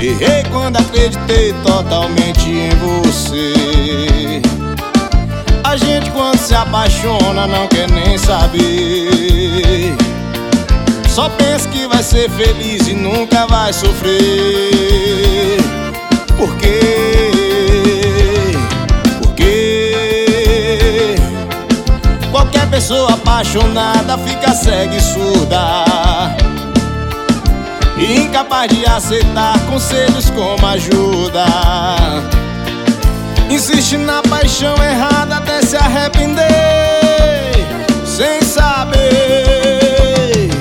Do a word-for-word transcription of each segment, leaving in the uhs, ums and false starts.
Errei quando acreditei totalmente em você. A gente quando se apaixona não quer nem saber. Só pensa que vai ser feliz e nunca vai sofrer. Por quê? Porque qualquer pessoa apaixonada fica cega e surda, e incapaz de aceitar conselhos como ajuda. Insiste na paixão errada até se arrepender, sem saber.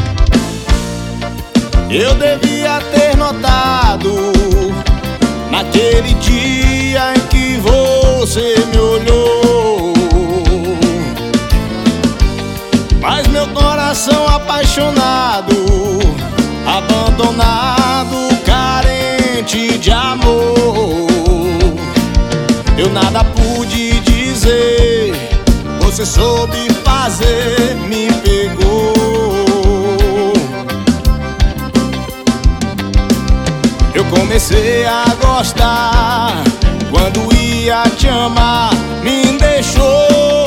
Eu devia ter notado naquele dia em que você me olhou, mas meu coração apaixonado, abandonado, carente de amor, eu nada pude dizer, você soube fazer, me pegou. Eu comecei a gostar, quando ia te amar, me deixou.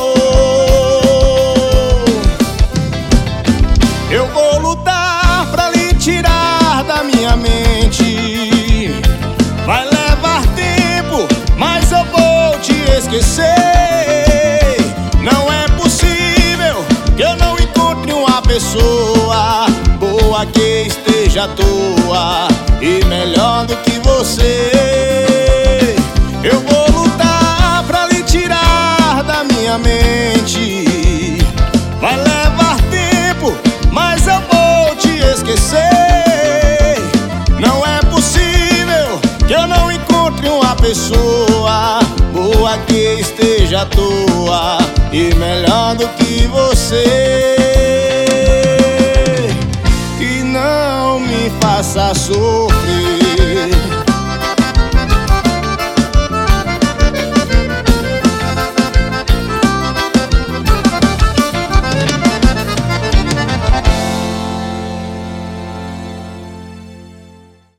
Eu vou lutar pra lhe tirar da minha mente, vai levar tempo, mas eu vou te esquecer. Não é possível que eu não encontre uma pessoa boa que esteja à toa e melhor do que você. Eu vou lutar pra lhe tirar da minha mente, vai levar tempo, mas eu vou te esquecer. Não é possível que eu não encontre uma pessoa boa que esteja à toa